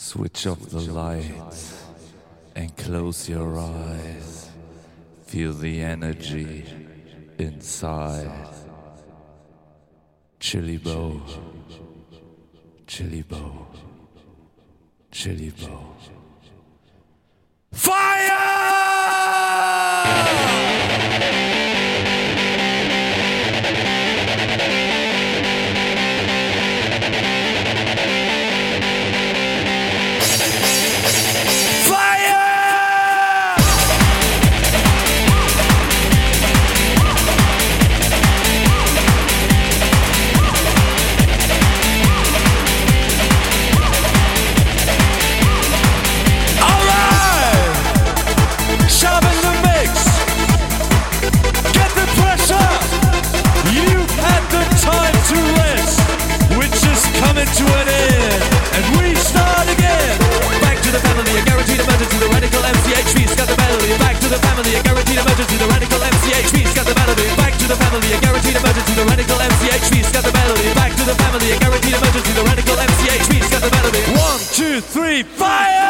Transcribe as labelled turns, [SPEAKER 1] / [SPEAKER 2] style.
[SPEAKER 1] Switch off the lights and close your eyes. Feel the energy inside. Chili Bow, Chili Bow, Chili Bow. Fire!
[SPEAKER 2] To an end, and we start again. Back to the family, a guaranteed emergency, the radical MCHP, scat the melody. Back to the family, a guaranteed emergency, the radical MCHP, scat the melody. Back to the family, a guaranteed emergency, the radical MCHP, scat the melody. Back to the family, a guaranteed emergency, the radical MCHP, scat the melody. 1, 2, 3, fire!